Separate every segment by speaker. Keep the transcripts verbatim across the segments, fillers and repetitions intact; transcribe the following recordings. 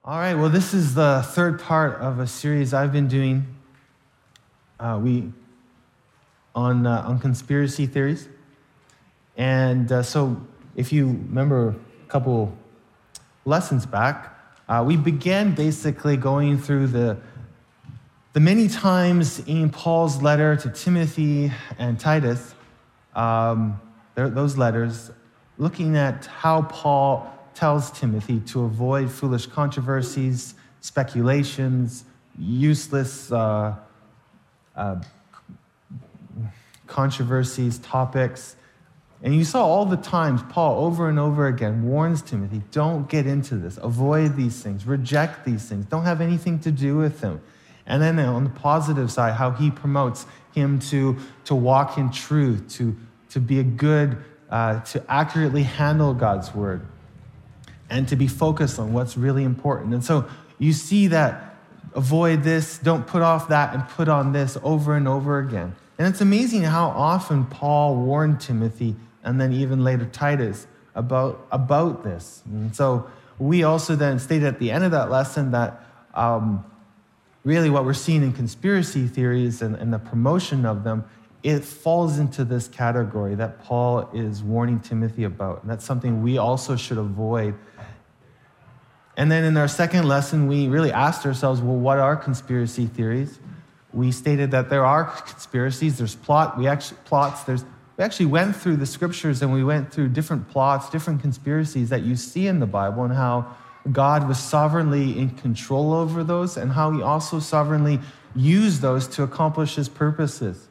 Speaker 1: All right, well, this is the third part of a series I've been doing uh, we on, uh, on conspiracy theories. And uh, so if you remember a couple lessons back, uh, we began basically going through the, the many times in Paul's letter to Timothy and Titus, um, those letters, looking at how Paul tells Timothy to avoid foolish controversies, speculations, useless uh, uh, controversies, topics. And you saw all the times Paul over and over again warns Timothy, don't get into this, avoid these things, reject these things, don't have anything to do with them. And then on the positive side, how he promotes him to, to walk in truth, to, to be a good, uh, to accurately handle God's word, and to be focused on what's really important. And so you see that avoid this, don't put off that, and put on this over and over again. And it's amazing how often Paul warned Timothy, and then even later Titus, about, about this. And so we also then stated at the end of that lesson that um, really what we're seeing in conspiracy theories and, and the promotion of them, it falls into this category that Paul is warning Timothy about. And that's something we also should avoid. And then in our second lesson, we really asked ourselves, well, what are conspiracy theories? We stated that there are conspiracies, there's plot, we actually plots, there's we actually went through the scriptures and we went through different plots, different conspiracies that you see in the Bible, and how God was sovereignly in control over those, and how he also sovereignly used those to accomplish his purposes.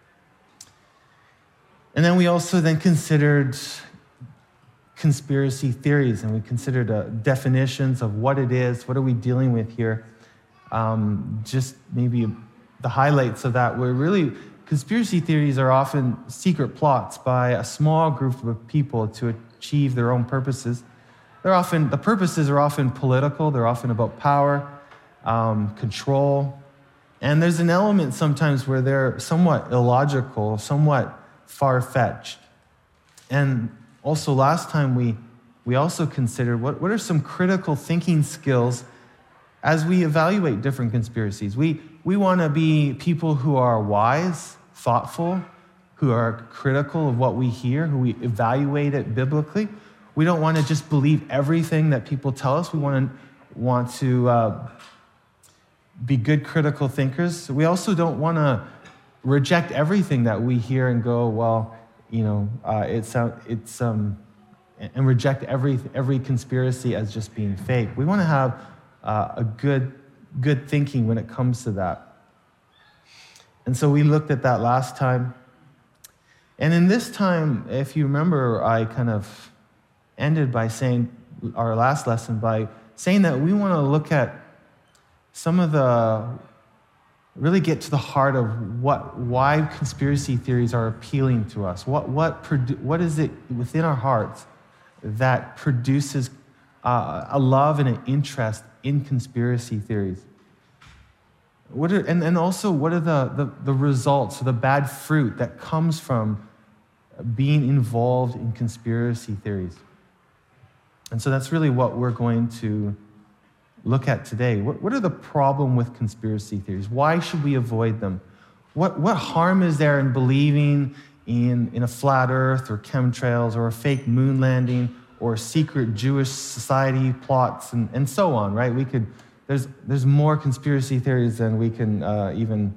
Speaker 1: And then we also then considered conspiracy theories, and we considered uh, definitions of what it is, what are we dealing with here. Um, just maybe the highlights of that were really, conspiracy theories are often secret plots by a small group of people to achieve their own purposes. They're often, the purposes are often political, they're often about power, um, control, and there's an element sometimes where they're somewhat illogical, somewhat far-fetched. And also last time we, we also considered what, what are some critical thinking skills as we evaluate different conspiracies. We, we want to be people who are wise, thoughtful, who are critical of what we hear, who we evaluate it biblically. We don't want to just believe everything that people tell us. We want to, want to uh, be good critical thinkers. We also don't want to reject everything that we hear and go, well, you know, uh, it's, uh, it's um, and reject every every conspiracy as just being fake. We want to have uh, a good good thinking when it comes to that. And so we looked at that last time. And in this time, if you remember, I kind of ended by saying, our last lesson, by saying that we want to look at some of the, really get to the heart of what, why conspiracy theories are appealing to us. What, what, produ- what is it within our hearts that produces uh, a love and an interest in conspiracy theories? What are, and, and also, what are the, the, the results, or the bad fruit that comes from being involved in conspiracy theories? And so that's really what we're going to look at today. What, what are the problem with conspiracy theories? Why should we avoid them? What, what harm is there in believing in, in a flat earth, or chemtrails, or a fake moon landing, or secret Jewish society plots, and, and so on, right? We could, there's, there's more conspiracy theories than we can uh, even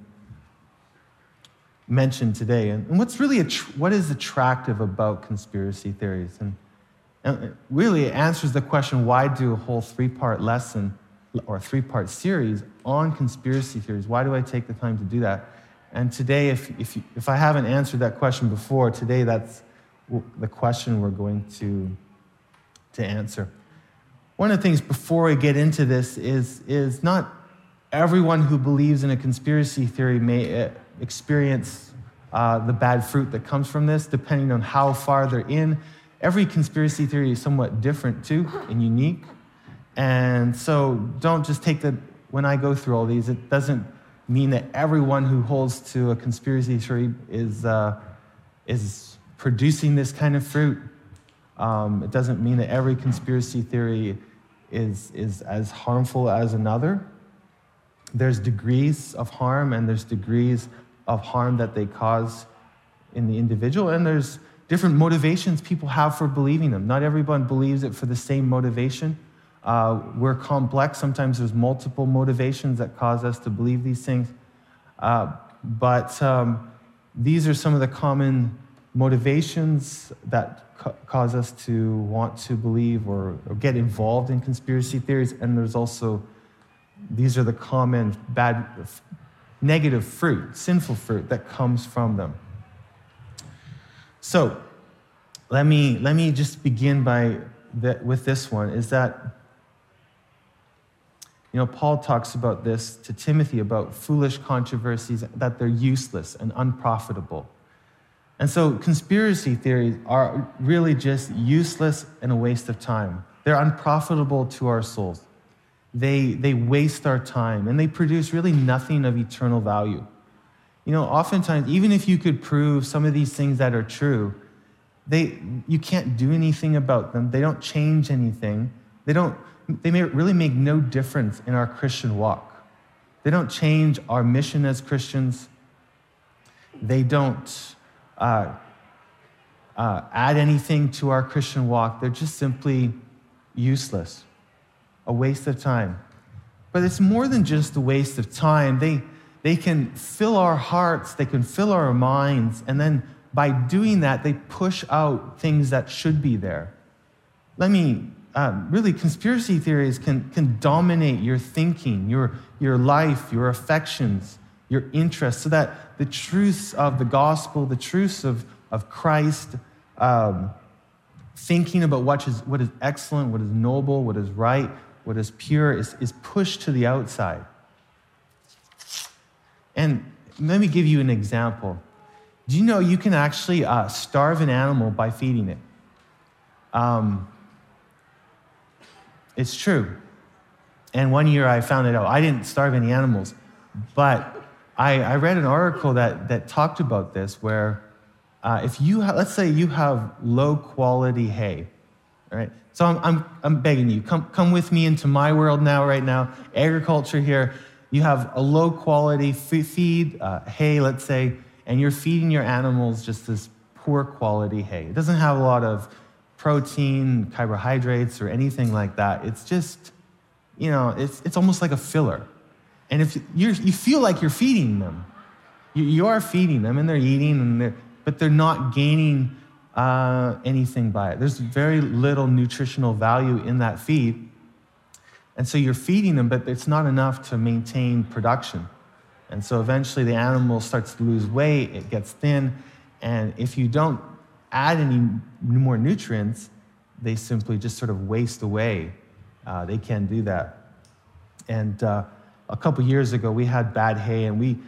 Speaker 1: mention today. And, and what's really, att- what is attractive about conspiracy theories? And, and really it answers the question, why do a whole three-part lesson or a three-part series on conspiracy theories? Why do I take the time to do that? And today, if if, you, if I haven't answered that question before, today that's the question we're going to, to answer. One of the things before we get into this is, is not everyone who believes in a conspiracy theory may experience uh, the bad fruit that comes from this, depending on how far they're in. Every conspiracy theory is somewhat different too and unique. And so don't just take the, when I go through all these, it doesn't mean that everyone who holds to a conspiracy theory is, uh, is producing this kind of fruit. Um, it doesn't mean that every conspiracy theory is, is as harmful as another. There's degrees of harm, and there's degrees of harm that they cause in the individual, and there's different motivations people have for believing them. Not everyone believes it for the same motivation. Uh, we're complex. Sometimes there's multiple motivations that cause us to believe these things. Uh, but um, these are some of the common motivations that ca- cause us to want to believe or, or get involved in conspiracy theories. And there's also, these are the common bad, negative fruit, sinful fruit that comes from them. So let me let me just begin by the, with this one, is that, you know, Paul talks about this to Timothy, about foolish controversies, that they're useless and unprofitable. And so conspiracy theories are really just useless and a waste of time. They're unprofitable to our souls. They, they waste our time, and they produce really nothing of eternal value. You know, oftentimes, even if you could prove some of these things that are true, they you can't do anything about them. They don't change anything. They don't. They may really make no difference in our Christian walk. They don't change our mission as Christians. They don't uh, uh, add anything to our Christian walk. They're just simply useless, a waste of time. But it's more than just a waste of time. They They can fill our hearts, they can fill our minds, and then by doing that, they push out things that should be there. Let me, um, really, conspiracy theories can, can dominate your thinking, your, your life, your affections, your interests, so that the truths of the gospel, the truths of, of Christ, um, thinking about what is, what is excellent, what is noble, what is right, what is pure, is, is pushed to the outside. And let me give you an example. Do you know you can actually uh, starve an animal by feeding it? Um, it's true. And one year I found it out. I didn't starve any animals, but I, I read an article that, that talked about this, where uh, if you, ha- let's say you have low quality hay, right? So I'm, I'm, I'm begging you, come, come with me into my world now, right now, agriculture here. You have a low quality feed, uh, hay, let's say, and you're feeding your animals just this poor quality hay. It doesn't have a lot of protein, carbohydrates, or anything like that. It's just, you know, it's it's almost like a filler. And if you you feel like you're feeding them, you, you are feeding them, and they're eating, and they're, but they're not gaining uh, anything by it. There's very little nutritional value in that feed. And so you're feeding them, but it's not enough to maintain production. And so eventually the animal starts to lose weight, it gets thin, and if you don't add any more nutrients, they simply just sort of waste away. Uh, they can't do that. And uh, a couple years ago, we had bad hay, and we,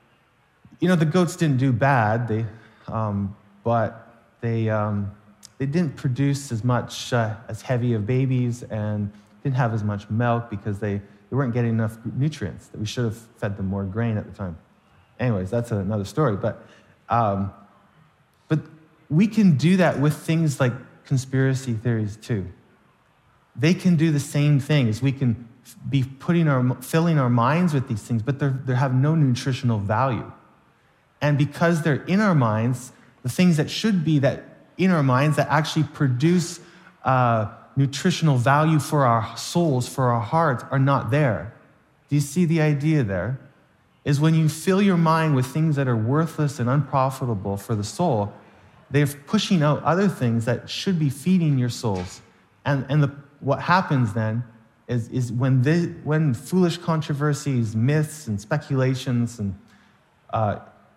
Speaker 1: you know, the goats didn't do bad, they, um, but they um, they didn't produce as much, uh, as heavy of babies, and didn't have as much milk because they, they weren't getting enough nutrients. That we should have fed them more grain at the time. Anyways, that's another story. But um, but we can do that with things like conspiracy theories too. They can do the same things. We can be putting our filling our minds with these things, but they they have no nutritional value. And because they're in our minds, the things that should be that in our minds that actually produce uh, nutritional value for our souls, for our hearts, are not there. Do you see the idea there? Is when you fill your mind with things that are worthless and unprofitable for the soul, they're pushing out other things that should be feeding your souls. And, and the, what happens then is, is when, they, when foolish controversies, myths, and speculations and, uh,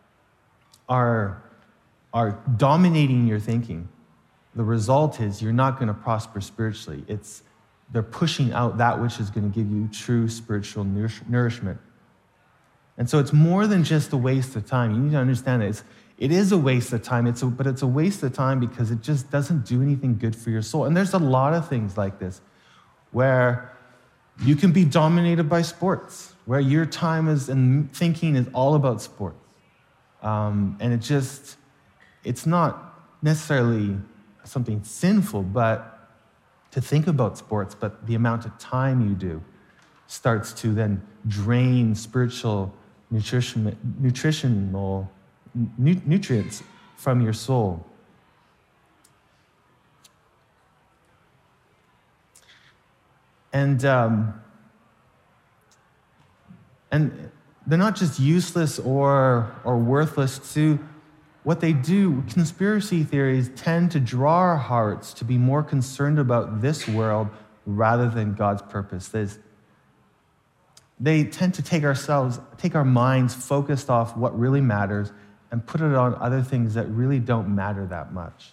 Speaker 1: are, are dominating your thinking, the result is you're not going to prosper spiritually. It's, they're pushing out that which is going to give you true spiritual nourish, nourishment. And so it's more than just a waste of time. You need to understand that it's, it is a waste of time, it's a, but it's a waste of time because it just doesn't do anything good for your soul. And there's a lot of things like this where you can be dominated by sports, where your time is and thinking is all about sports. Um, and it just, it's not necessarily something sinful, but to think about sports, but the amount of time you do starts to then drain spiritual nutrition, nutritional nu- nutrients from your soul. And um, and they're not just useless or or worthless too. What they do, conspiracy theories tend to draw our hearts to be more concerned about this world rather than God's purpose. There's, they tend to take ourselves, take our minds focused off what really matters and put it on other things that really don't matter that much.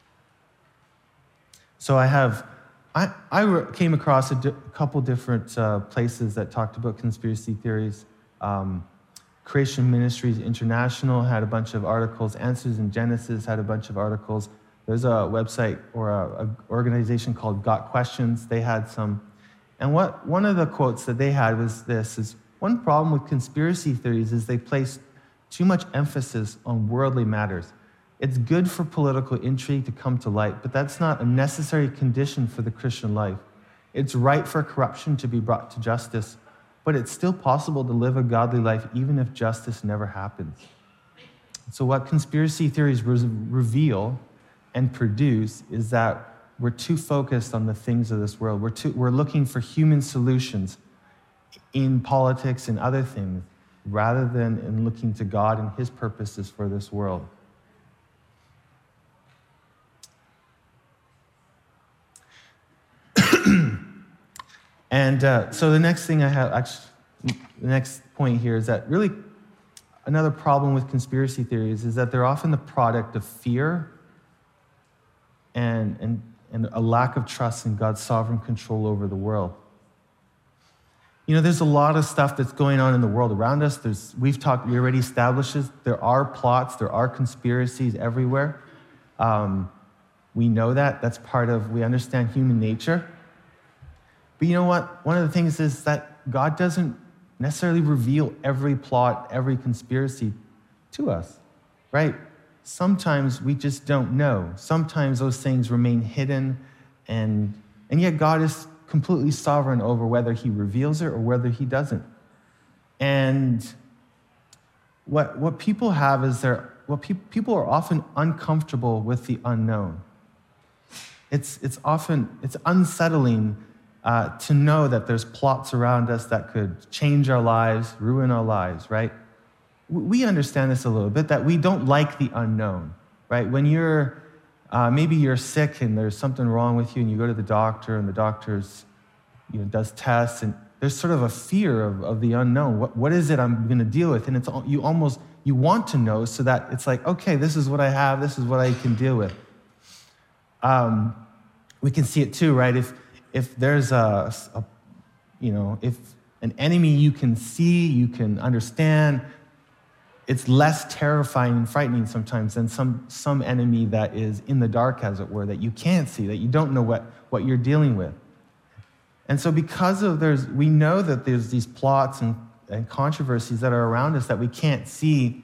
Speaker 1: So I have, I, I came across a di- couple different uh, places that talked about conspiracy theories. Um, Creation Ministries International had a bunch of articles. Answers in Genesis had a bunch of articles. There's a website or a, a organization called Got Questions. They had some. And what one of the quotes that they had was this, is one problem with conspiracy theories is they place too much emphasis on worldly matters. It's good for political intrigue to come to light, but that's not a necessary condition for the Christian life. It's right for corruption to be brought to justice, but it's still possible to live a godly life even if justice never happens. So what conspiracy theories re- reveal and produce is that we're too focused on the things of this world. We're, too, we're looking for human solutions in politics and other things rather than in looking to God and his purposes for this world. And uh, so the next thing I have, actually, the next point here is that really another problem with conspiracy theories is that they're often the product of fear and, and, and a lack of trust in God's sovereign control over the world. You know, there's a lot of stuff that's going on in the world around us. There's, we've talked, we already established this. There are plots, there are conspiracies everywhere. Um, we know that. That's part of, we understand human nature. But you know what? One of the things is that God doesn't necessarily reveal every plot, every conspiracy to us, right? Sometimes we just don't know. Sometimes those things remain hidden, and, and yet God is completely sovereign over whether he reveals it or whether he doesn't. And what, what people have is they're, what pe- people are often uncomfortable with the unknown. It's, it's often, it's unsettling Uh, to know that there's plots around us that could change our lives, ruin our lives, right? We understand this a little bit, that we don't like the unknown, right? When you're, uh, maybe you're sick and there's something wrong with you and you go to the doctor and the doctor's, you know, does tests and there's sort of a fear of, of the unknown. What, what is it I'm gonna deal with? And it's you almost, you want to know so that it's like, okay, this is what I have, this is what I can deal with. Um, we can see it too, right? If If there's a, a, you know, if an enemy you can see, you can understand, it's less terrifying and frightening sometimes than some, some enemy that is in the dark, as it were, that you can't see, that you don't know what, what you're dealing with. And so because of there's, we know that there's these plots and, and controversies that are around us that we can't see,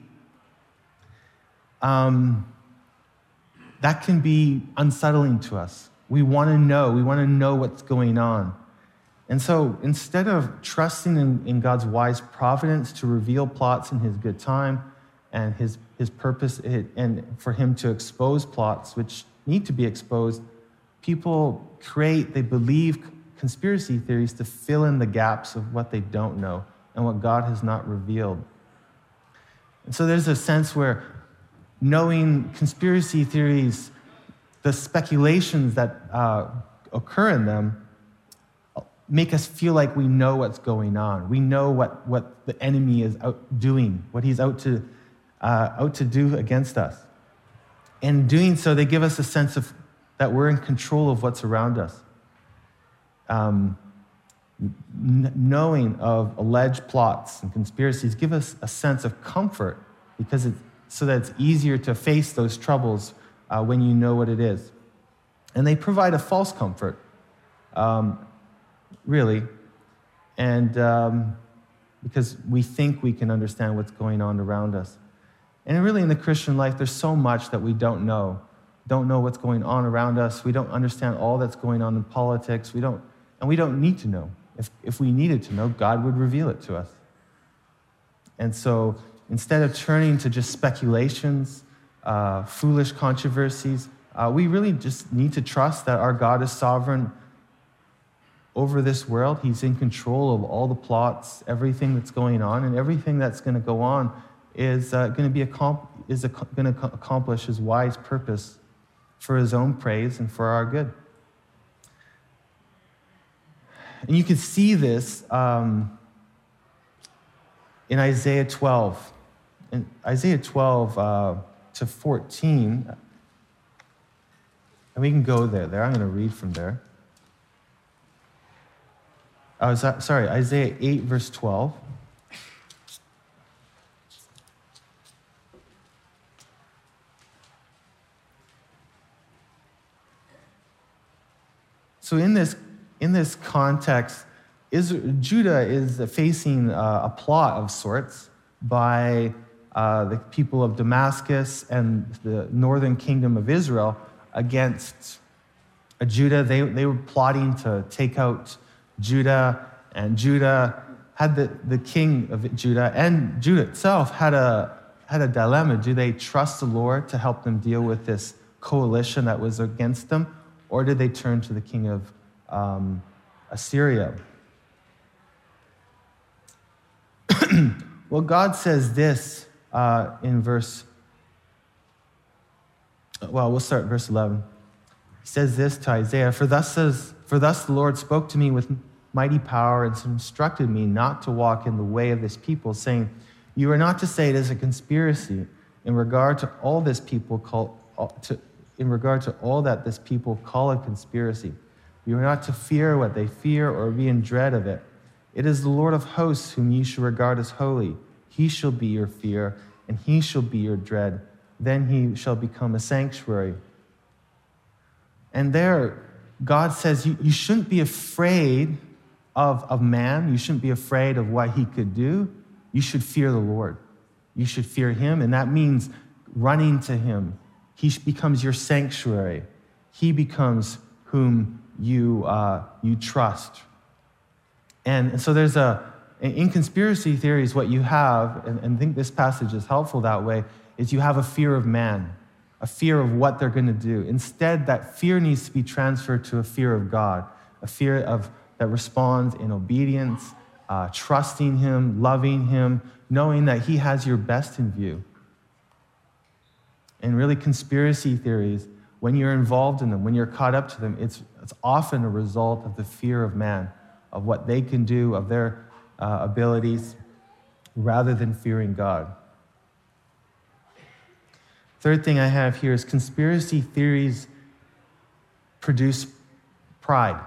Speaker 1: um, that can be unsettling to us. We want to know. We want to know what's going on. And so instead of trusting in, in God's wise providence to reveal plots in his good time and his, his purpose and for him to expose plots which need to be exposed, people create, they believe conspiracy theories to fill in the gaps of what they don't know and what God has not revealed. And so there's a sense where knowing conspiracy theories, the speculations that uh, occur in them make us feel like we know what's going on. We know what, what the enemy is out doing, what he's out to, uh, out to do against us. In doing so, they give us a sense of that we're in control of what's around us. Um, n- knowing of alleged plots and conspiracies give us a sense of comfort because it's so that it's easier to face those troubles Uh, when you know what it is. And they provide a false comfort, um, really, and um, because we think we can understand what's going on around us. And really in the Christian life, there's so much that we don't know. don't know what's going on around us. We don't understand all that's going on in politics. We don't, and we don't need to know. If, if we needed to know, God would reveal it to us. And so instead of turning to just speculations, uh, foolish controversies, uh, we really just need to trust that our God is sovereign over this world. He's in control of all the plots, everything that's going on, and everything that's going to go on is uh, going to be accom- is ac- going to accomplish his wise purpose for his own praise and for our good. And you can see this um, in Isaiah twelve. In Isaiah twelve uh, to fourteen, and we can go there. There, I'm going to read from there. Oh, sorry, Isaiah eight, verse twelve. So in this in this context, is, Judah is facing uh, a plot of sorts by uh, the people of Damascus and the northern kingdom of Israel against uh, Judah. They, they were plotting to take out Judah, and Judah had the, the king of Judah, and Judah itself had a, had a dilemma. Do they trust the Lord to help them deal with this coalition that was against them, or did they turn to the king of um, Assyria? Well, God says this uh, in verse, well, we'll start at verse eleven. He says this to Isaiah, For thus says, for thus the Lord spoke to me with mighty power and instructed me not to walk in the way of this people, saying, you are not to say it is a conspiracy in regard to all this people call, to, in regard to all that this people call a conspiracy. You are not to fear what they fear or be in dread of it. It is the Lord of hosts whom you shall regard as holy. He shall be your fear, and he shall be your dread. Then he shall become a sanctuary. And there, God says you, you shouldn't be afraid of, of man. You shouldn't be afraid of what he could do. You should fear the Lord. You should fear him, and that means running to him. He becomes your sanctuary. He becomes whom you, uh, you trust. And so there's a, in conspiracy theories, what you have, and, and I think this passage is helpful that way, is you have a fear of man, a fear of what they're going to do. Instead, that fear needs to be transferred to a fear of God, a fear of that responds in obedience, uh, trusting him, loving him, knowing that he has your best in view. And really, conspiracy theories, when you're involved in them, when you're caught up to them, it's, it's often a result of the fear of man, of what they can do, of their uh, abilities, rather than fearing God. Third thing I have here is conspiracy theories produce pride.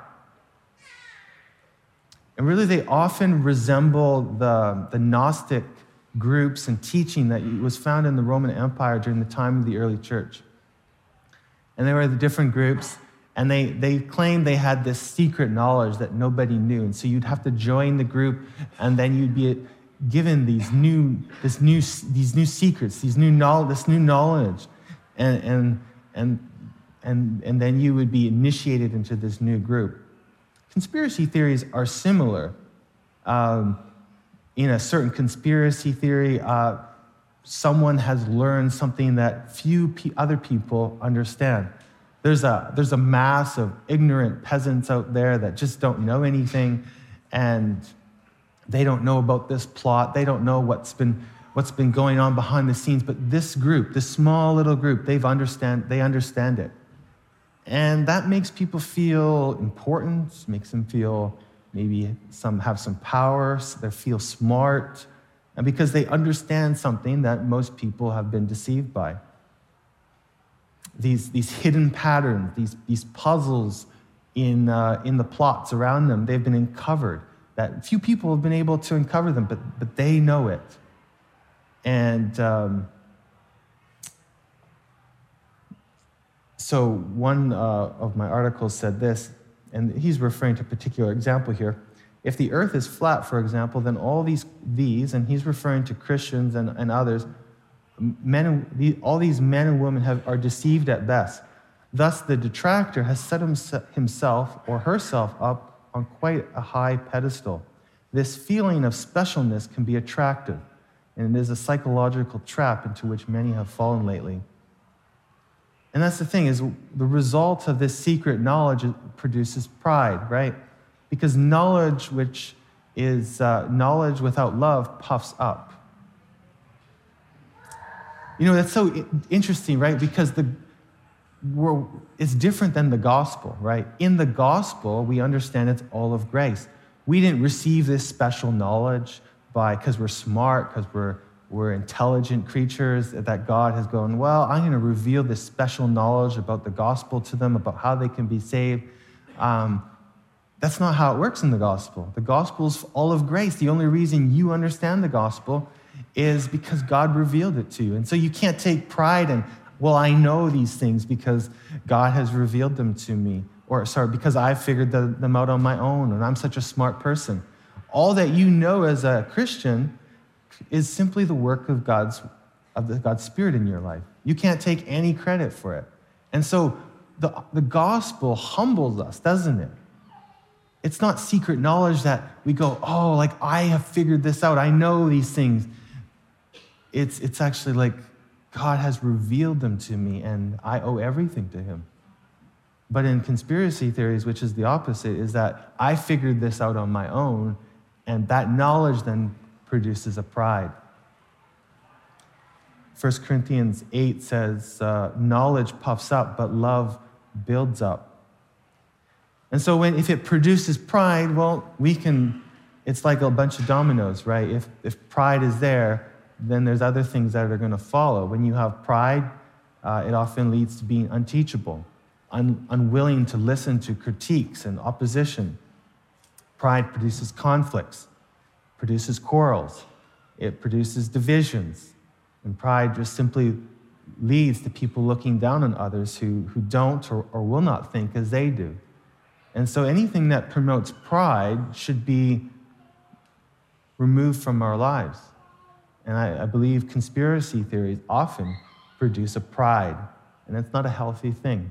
Speaker 1: And really, they often resemble the, the Gnostic groups and teaching that was found in the Roman Empire during the time of the early church. And there were the different groups, and they, they claimed they had this secret knowledge that nobody knew. And so you'd have to join the group, and then you'd be given these new, this new, these new secrets, these new knowledge, this new knowledge, and and and and and then you would be initiated into this new group. Conspiracy theories are similar. Um, in a certain conspiracy theory, uh, someone has learned something that few pe- other people understand. There's a, there's a mass of ignorant peasants out there that just don't know anything, and they don't know about this plot. They don't know what's been, what's been going on behind the scenes, but this group, this small little group, they've understand, they understand it. And that makes people feel important, makes them feel maybe some have some power, they feel smart, and because they understand something that most people have been deceived by. These, these hidden patterns, these, these puzzles in, uh, in the plots around them, they've been uncovered. That few people have been able to uncover them, but, but they know it. And um, so one uh, of my articles said this, and he's referring to a particular example here. If the earth is flat, for example, then all these, these and he's referring to Christians and, and others, men, and, the, all these men and women have, are deceived at best. Thus, the detractor has set himself or herself up on quite a high pedestal. This feeling of specialness can be attractive, and it is a psychological trap into which many have fallen lately. And that's the thing, is the result of this secret knowledge produces pride, right? Because knowledge which is uh, knowledge without love puffs up. You know, that's so interesting, right? Because the we're, it's different than the gospel, right? In the gospel, we understand it's all of grace. We didn't receive this special knowledge by because we're smart, because we're we're intelligent creatures, that God has gone, well, I'm going to reveal this special knowledge about the gospel to them, about how they can be saved. Um, that's not how it works in the gospel. The gospel is all of grace. The only reason you understand the gospel is because God revealed it to you. And so you can't take pride in, well, I know these things because God has revealed them to me. Or, sorry, because I figured the, them out on my own, and I'm such a smart person. All that you know as a Christian is simply the work of God's of the, God's Spirit in your life. You can't take any credit for it. And so the, the gospel humbles us, doesn't it? It's not secret knowledge that we go, oh, like I have figured this out. I know these things. It's, it's actually like God has revealed them to me, and I owe everything to him. But in conspiracy theories, which is the opposite, is that I figured this out on my own, and that knowledge then produces a pride. First Corinthians eight says, uh, knowledge puffs up, but love builds up. And so when if it produces pride, well, we can, it's like a bunch of dominoes, right? If, if pride is there, then there's other things that are going to follow. When you have pride, uh, it often leads to being unteachable, un- unwilling to listen to critiques and opposition. Pride produces conflicts, produces quarrels, it produces divisions, and pride just simply leads to people looking down on others who, who don't or, or will not think as they do. And so anything that promotes pride should be removed from our lives. And I, I believe conspiracy theories often produce a pride, and it's not a healthy thing.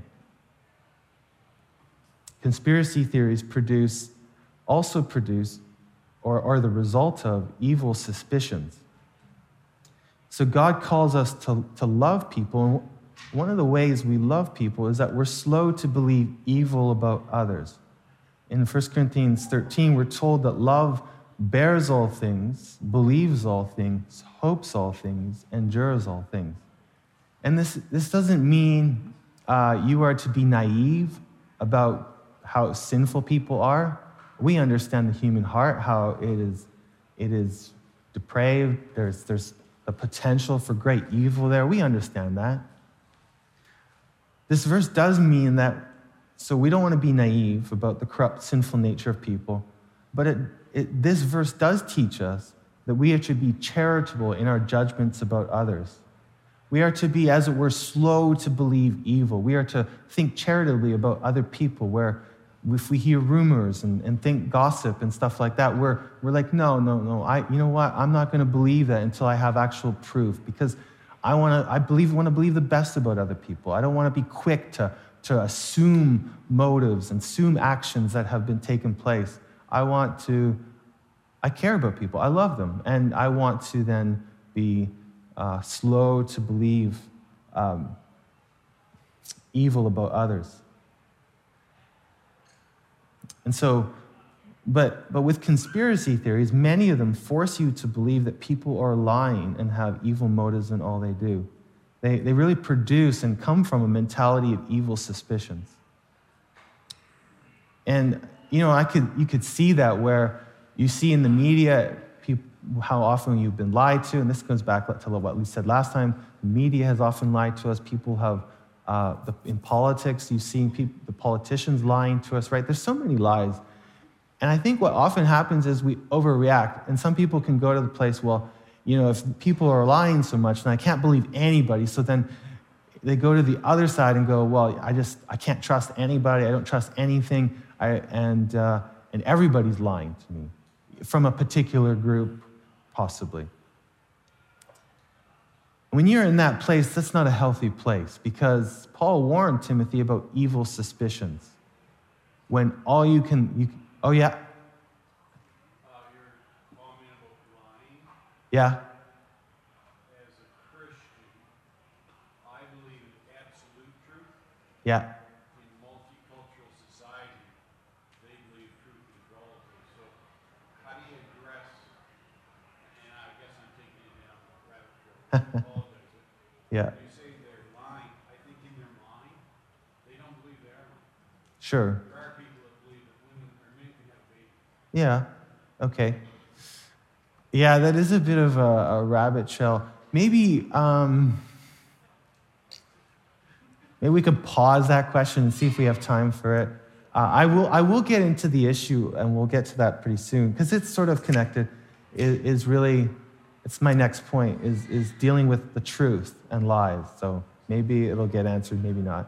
Speaker 1: Conspiracy theories produce, also produce, or are the result of evil suspicions. So God calls us to, to love people, and one of the ways we love people is that we're slow to believe evil about others. In First Corinthians thirteen, we're told that love bears all things, believes all things, hopes all things, endures all things. And this, this doesn't mean uh, you are to be naive about how sinful people are. We understand the human heart, how it is, it is depraved. There's, there's the potential for great evil there. We understand that. This verse does mean that, so we don't want to be naive about the corrupt, sinful nature of people, but it, it, this verse does teach us that we are to be charitable in our judgments about others. We are to be, as it were, slow to believe evil. We are to think charitably about other people, where if we hear rumors and, and think gossip and stuff like that, we're, we're like, no, no, no, I, you know what? I'm not going to believe that until I have actual proof, because I want to, I believe, want to believe the best about other people. I don't want to be quick to, to assume motives and assume actions that have been taken place. I want to, I care about people. I love them. And I want to then be uh, slow to believe um, evil about others. And so, but but with conspiracy theories, many of them force you to believe that people are lying and have evil motives in all they do. They they really produce and come from a mentality of evil suspicions. And you know, I could you could see that where you see in the media people, how often you've been lied to, and this goes back to what we said last time. The media has often lied to us. People have. Uh, the, in politics, you've seen people, the politicians lying to us, right? There's so many lies. And I think what often happens is we overreact. And some people can go to the place, well, you know, if people are lying so much, then I can't believe anybody. So then they go to the other side and go, well, I just, I can't trust anybody. I don't trust anything. I, and, uh, and everybody's lying to me from a particular group, possibly. When you're in that place, that's not a healthy place, because Paul warned Timothy about evil suspicions. When all you can, you, oh yeah?
Speaker 2: Uh, your comment about lying.
Speaker 1: Yeah?
Speaker 2: As a Christian, I believe in absolute truth.
Speaker 1: Yeah.
Speaker 2: In multicultural society, they believe truth is relative. So how do you address, and I guess I'm taking it down a rabbit trail, I apologize.
Speaker 1: Yeah.
Speaker 2: When you say they're lying, I think in their mind, they don't believe they are lying.
Speaker 1: Sure.
Speaker 2: There are people that believe that women or men can have babies.
Speaker 1: Yeah. Okay. Yeah, that is a bit of a, a rabbit trail. Maybe, um, maybe we could pause that question and see if we have time for it. Uh, I will. I will get into the issue, and we'll get to that pretty soon, because it's sort of connected. Is, is really, it's my next point. Is is dealing with the truth and lies. So maybe it'll get answered, maybe not.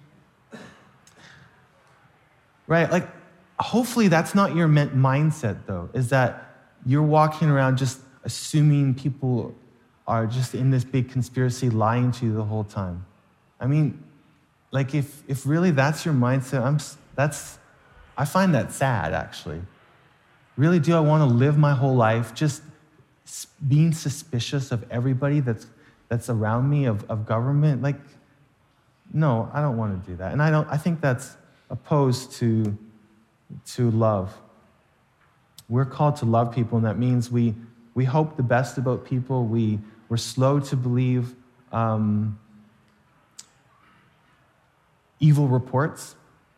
Speaker 1: Right? Like, hopefully that's not your mindset, though. Is that you're walking around just assuming people are just in this big conspiracy lying to you the whole time. I mean, like if if really that's your mindset, I'm that's I find that sad, actually. Really, do I want to live my whole life just being suspicious of everybody that's that's around me, of, of government? Like, no, I don't want to do that. And I don't I think that's opposed to to love. We're called to love people, and that means we we hope the best about people. We we're slow to believe um, evil reports.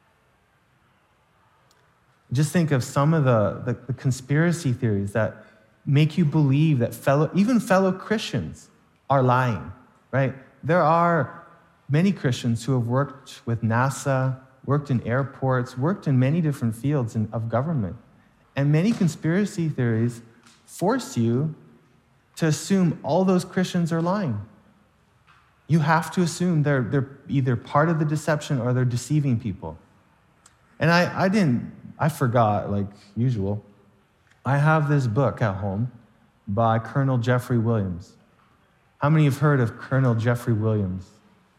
Speaker 1: Just think of some of the, the, the conspiracy theories that make you believe that fellow, even fellow Christians are lying, right? There are many Christians who have worked with NASA, worked in airports, worked in many different fields in, of government. And many conspiracy theories force you to assume all those Christians are lying. You have to assume they're, they're either part of the deception or they're deceiving people. And I, I didn't, I forgot, like usual. I have this book at home by Colonel Jeffrey Williams. How many have heard of Colonel Jeffrey Williams?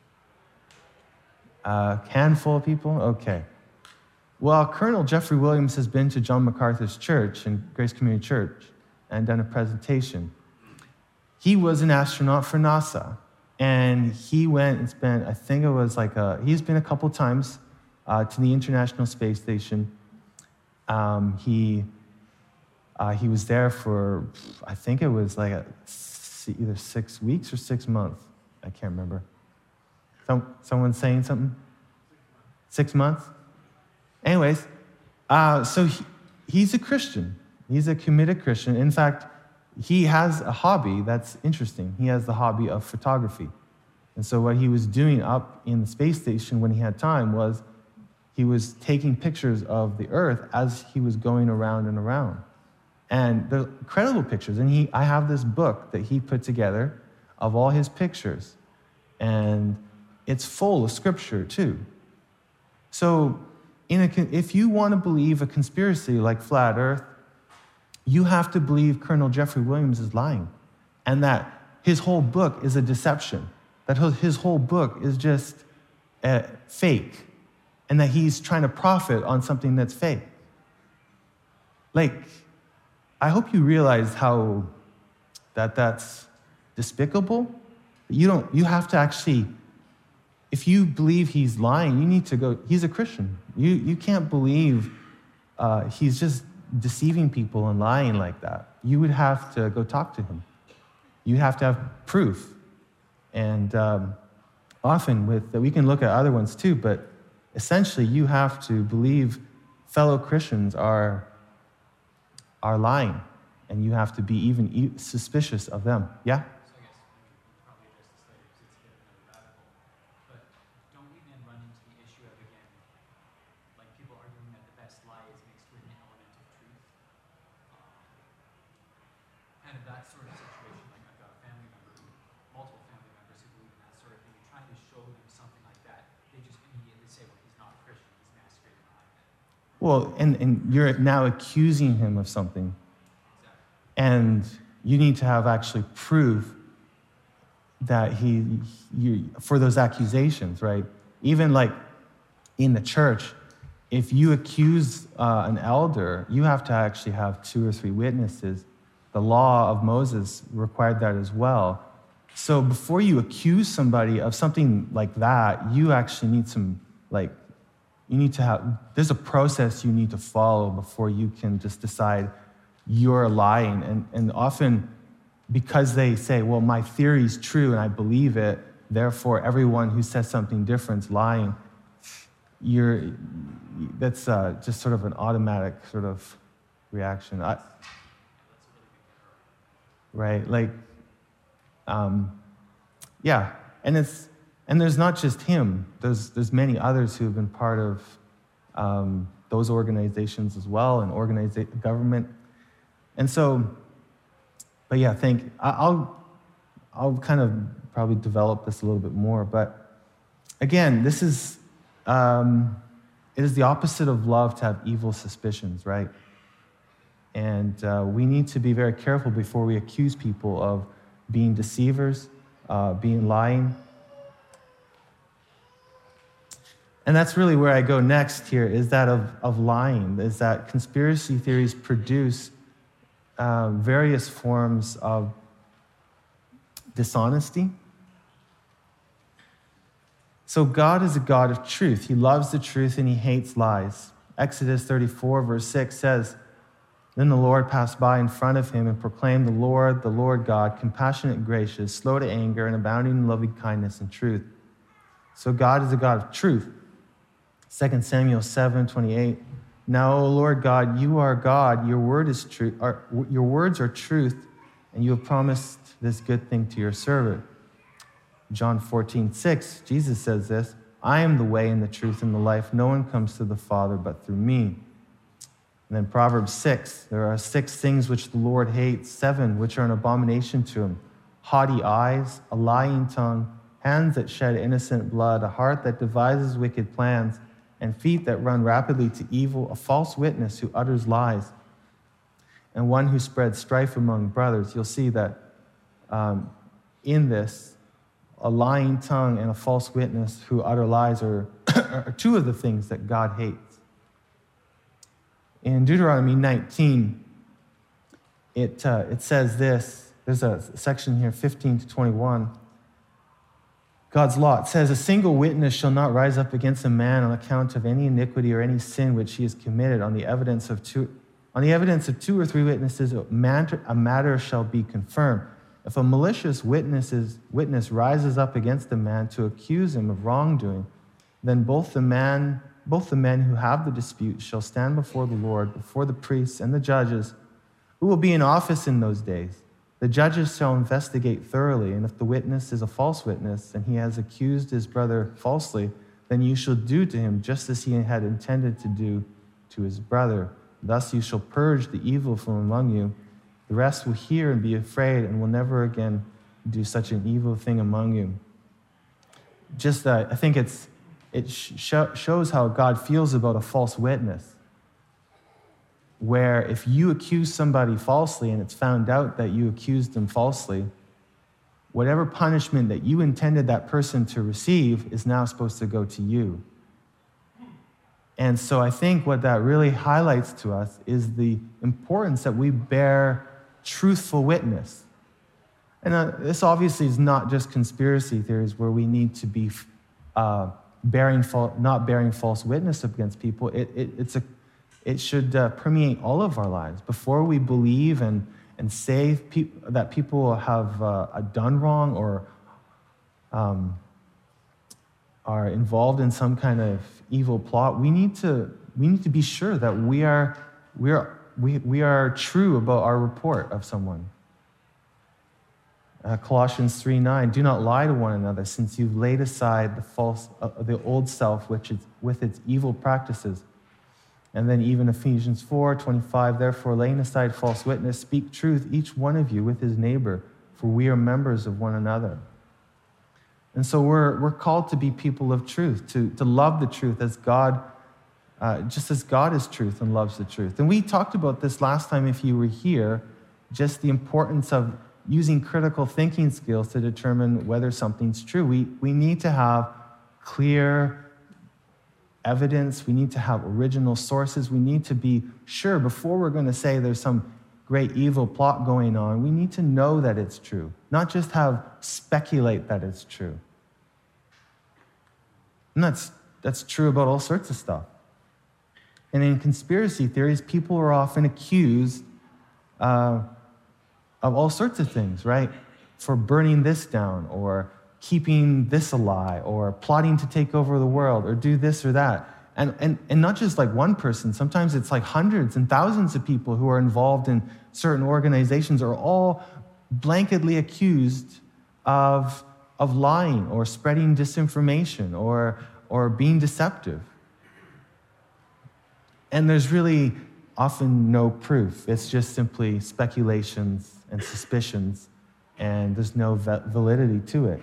Speaker 1: A handful of people? Okay. Well, Colonel Jeffrey Williams has been to John MacArthur's church and Grace Community Church and done a presentation. He was an astronaut for NASA, and he went and spent, I think it was like a, he's been a couple times uh, to the International Space Station. Um, he uh, he was there for, I think it was like a, either six weeks or six months. I can't remember. Some, someone saying something? Six months? Anyways, uh, so he, he's a Christian. He's a committed Christian. In fact, he has a hobby that's interesting. He has the hobby of photography. And so what he was doing up in the space station when he had time was he was taking pictures of the Earth as he was going around and around. And they're incredible pictures. And he, I have this book that he put together of all his pictures. And it's full of scripture, too. So in a, if you want to believe a conspiracy like flat Earth, you have to believe Colonel Jeffrey Williams is lying, and that his whole book is a deception, that his whole book is just uh, fake, and that he's trying to profit on something that's fake. Like, I hope you realize how that that's despicable. You don't. You have to actually, if you believe he's lying, you need to go. He's a Christian. You you can't believe uh, he's just deceiving people and lying like that. You would have to go talk to him. You have to have proof. And um, often with, we can look at other ones too, but essentially you have to believe fellow Christians are, are lying, and you have to be even e- suspicious of them. Yeah? Well, and, and you're now accusing him of something. And you need to have actually proof that he, you, for those accusations, right? Even like in the church, if you accuse uh, an elder, you have to actually have two or three witnesses. The law of Moses required that as well. So before you accuse somebody of something like that, you actually need some, like, you need to have, there's a process you need to follow before you can just decide you're lying. And, and often, because they say, well, my theory is true and I believe it, therefore everyone who says something different is lying, you're, that's uh, just sort of an automatic sort of reaction. I, right, like, um, yeah, and it's, and there's not just him. There's there's many others who have been part of um, those organizations as well, and organiza- government. And so, but yeah, think I'll I'll kind of probably develop this a little bit more. But again, this is um, it is the opposite of love to have evil suspicions, right? And uh, we need to be very careful before we accuse people of being deceivers, uh, being lying. And that's really where I go next here, is that of, of lying, is that conspiracy theories produce uh, various forms of dishonesty. So God is a God of truth. He loves the truth and he hates lies. Exodus thirty-four, verse six says, "Then the Lord passed by in front of him and proclaimed, the Lord, the Lord God, compassionate and gracious, slow to anger, and abounding in loving kindness and truth." So God is a God of truth. Second Samuel seven twenty-eight, "Now, O Lord God, you are God, your word is truth, your words are truth, and you have promised this good thing to your servant." John fourteen six, Jesus says this, "I am the way and the truth and the life. No one comes to the Father but through me." And then Proverbs six, "There are six things which the Lord hates, seven which are an abomination to him: haughty eyes, a lying tongue, hands that shed innocent blood, a heart that devises wicked plans, and feet that run rapidly to evil, a false witness who utters lies, and one who spreads strife among brothers." You'll see that um, in this, a lying tongue and a false witness who utter lies are, are two of the things that God hates. In Deuteronomy nineteen, it, uh, it says this. There's a section here, fifteen to twenty-one. God's law, it says, "A single witness shall not rise up against a man on account of any iniquity or any sin which he has committed. On the evidence of two, on the evidence of two or three witnesses, a matter, a matter shall be confirmed. If a malicious witness, is, witness rises up against a man to accuse him of wrongdoing, then both the man, both the men who have the dispute shall stand before the Lord, before the priests and the judges, who will be in office in those days. The judges shall investigate thoroughly, and if the witness is a false witness, and he has accused his brother falsely, then you shall do to him just as he had intended to do to his brother. Thus you shall purge the evil from among you. The rest will hear and be afraid, and will never again do such an evil thing among you." Just that, I think it's it sh- shows how God feels about a false witness, where if you accuse somebody falsely and it's found out that you accused them falsely, whatever punishment that you intended that person to receive is now supposed to go to you. And so I think what that really highlights to us is the importance that we bear truthful witness. And uh, this obviously is not just conspiracy theories where we need to be uh, bearing fal- not bearing false witness against people. It, it, it's a It should uh, permeate all of our lives. Before we believe and, and say pe- that people have uh, done wrong or um, are involved in some kind of evil plot, we need to we need to be sure that we are we are we, we are true about our report of someone. Uh, Colossians three nine, "Do not lie to one another, since you've laid aside the false uh, the old self, which is with its evil practices." And then even Ephesians four twenty-five, "Therefore, laying aside false witness, speak truth, each one of you with his neighbor, for we are members of one another." And so we're we're called to be people of truth, to, to love the truth as God, uh, just as God is truth and loves the truth. And we talked about this last time, if you were here, just the importance of using critical thinking skills to determine whether something's true. We, we need to have clear evidence. We need to have original sources. We need to be sure before we're going to say there's some great evil plot going on. We need to know that it's true, not just have speculate that it's true. And that's, that's true about all sorts of stuff. And in conspiracy theories, people are often accused uh, of all sorts of things, right? For burning this down, or keeping this alive, or plotting to take over the world, or do this or that. And, and, and not just like one person. Sometimes it's like hundreds and thousands of people who are involved in certain organizations are all blanketly accused of, of lying or spreading disinformation or, or being deceptive. And there's really often no proof. It's just simply speculations and suspicions, and there's no validity to it.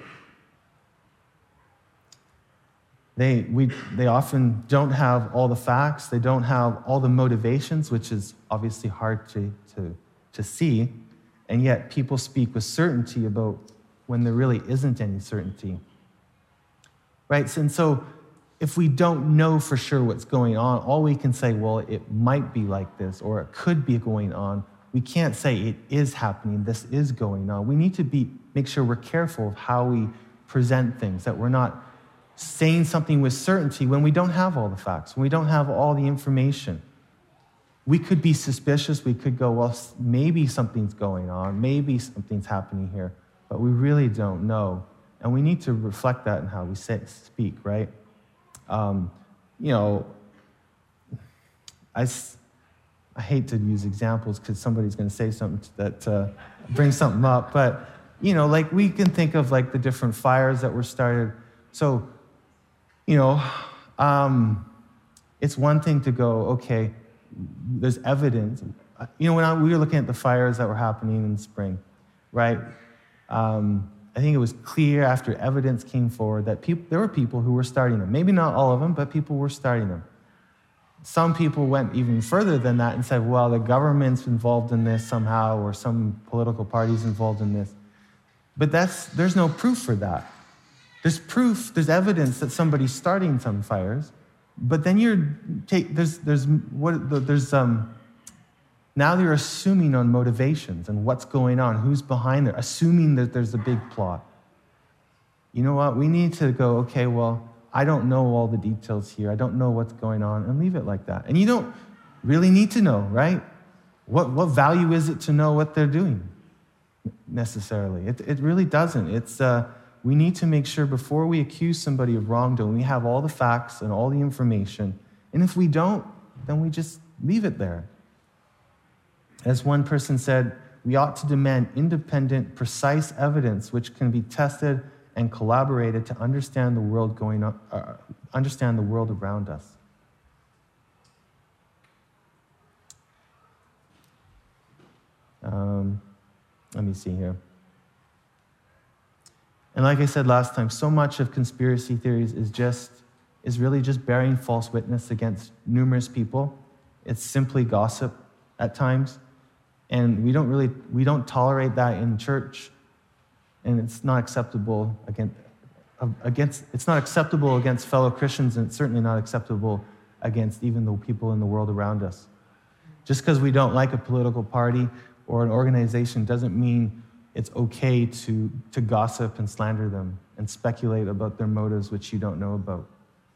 Speaker 1: They, we, they often don't have all the facts. They don't have all the motivations, which is obviously hard to, to, to see. And yet people speak with certainty about when there really isn't any certainty. Right? And so if we don't know for sure what's going on, all we can say, well, it might be like this, or it could be going on. We can't say it is happening, this is going on. We need to be make sure we're careful of how we present things, that we're not saying something with certainty when we don't have all the facts, when we don't have all the information. We could be suspicious. We could go, well, maybe something's going on. Maybe something's happening here, but we really don't know. And we need to reflect that in how we say, speak, right? Um, you know, I, I hate to use examples because somebody's going to say something that uh, brings something up, but, you know, like we can think of like the different fires that were started. So, you know, um, it's one thing to go, okay, there's evidence. You know, when I, we were looking at the fires that were happening in the spring, right? Um, I think it was clear after evidence came forward that people, there were people who were starting them. Maybe not all of them, but people were starting them. Some people went even further than that and said, well, the government's involved in this somehow, or some political party's involved in this. But that's there's no proof for that. There's proof, there's evidence that somebody's starting some fires, but then you're take there's there's what there's um now you're assuming on motivations and what's going on, who's behind there, assuming that there's a big plot. You know what? We need to go, okay, well, I don't know all the details here. I don't know what's going on, and leave it like that. And you don't really need to know, right? What what value is it to know what they're doing necessarily? It it really doesn't. It's uh we need to make sure before we accuse somebody of wrongdoing, we have all the facts and all the information. And if we don't, then we just leave it there. As one person said, we ought to demand independent, precise evidence which can be tested and collaborated to understand the world going on, uh, understand the world around us. Um, let me see here. And like I said last time, so much of conspiracy theories is just is really just bearing false witness against numerous people. It's simply gossip at times. And we don't really we don't tolerate that in church. And it's not acceptable against against it's not acceptable against fellow Christians, and it's certainly not acceptable against even the people in the world around us. Just because we don't like a political party or an organization doesn't mean it's okay to, to gossip and slander them and speculate about their motives, which you don't know about.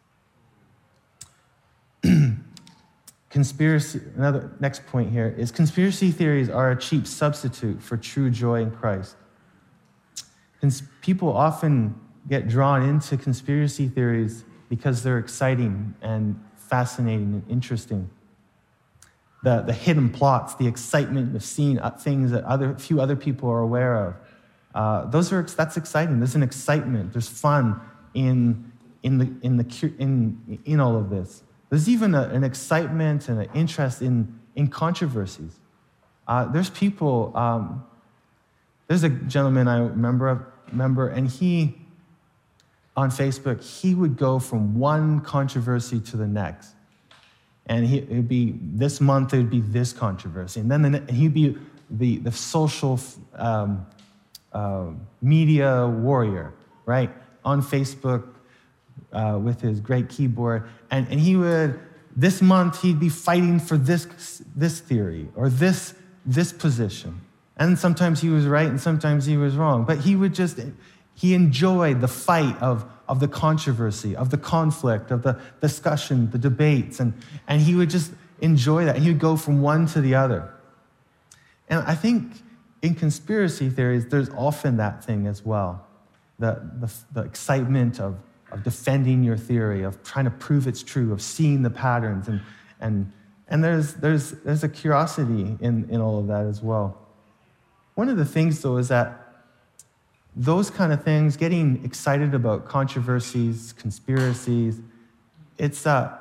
Speaker 1: Conspiracy, another next point here is conspiracy theories are a cheap substitute for true joy in Christ. Cons- people often get drawn into conspiracy theories because they're exciting and fascinating and interesting. The, the hidden plots, the excitement of seeing things that other few other people are aware of. Uh, those are that's exciting. There's an excitement. There's fun in in the in the in in all of this. There's even a, an excitement and an interest in in controversies. Uh, there's people. Um, there's a gentleman I remember remember, and he on Facebook he would go from one controversy to the next. And he, it'd be this month, it would be this controversy. And then the, he'd be the, the social um, uh, media warrior, right? On Facebook uh, with his great keyboard. And, and he would, this month, he'd be fighting for this, this theory or this, this position. And sometimes he was right and sometimes he was wrong. But he would just, he enjoyed the fight of, of the controversy, of the conflict, of the discussion, the debates. And, and he would just enjoy that. He would go from one to the other. And I think in conspiracy theories, there's often that thing as well. The, the, the excitement of, of defending your theory, of trying to prove it's true, of seeing the patterns. And, and, and there's, there's, there's a curiosity in, in all of that as well. One of the things, though, is that those kind of things, getting excited about controversies, conspiracies, it's, uh,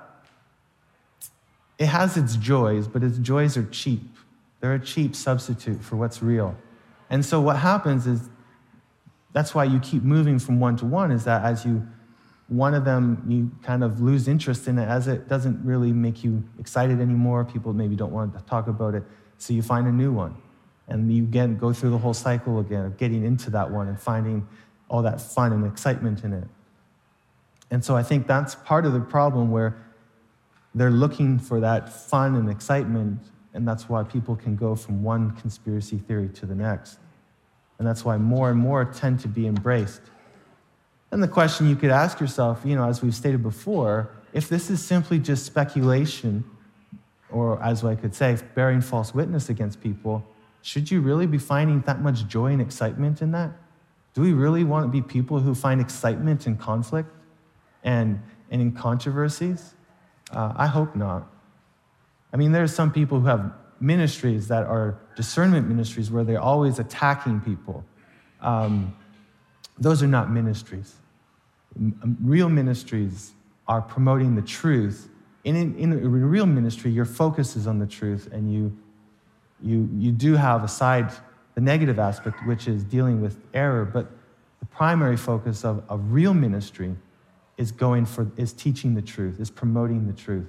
Speaker 1: it has its joys, but its joys are cheap. They're a cheap substitute for what's real. And so what happens is, that's why you keep moving from one to one, is that as you, one of them, you kind of lose interest in it as it doesn't really make you excited anymore. People maybe don't want to talk about it, so you find a new one. And you again go through the whole cycle again of getting into that one and finding all that fun and excitement in it. And so I think that's part of the problem, where they're looking for that fun and excitement, and that's why people can go from one conspiracy theory to the next. And that's why more and more tend to be embraced. And the question you could ask yourself, you know, as we've stated before, if this is simply just speculation, or as I could say, bearing false witness against people, should you really be finding that much joy and excitement in that? Do we really want to be people who find excitement in conflict and, and in controversies? Uh, I hope not. I mean, there's some people who have ministries that are discernment ministries where they're always attacking people. Um, those are not ministries. M- real ministries are promoting the truth. In, in, in a real ministry, your focus is on the truth, and you, you, you do have aside the negative aspect, which is dealing with error, but the primary focus of a real ministry is going for, is teaching the truth, is promoting the truth.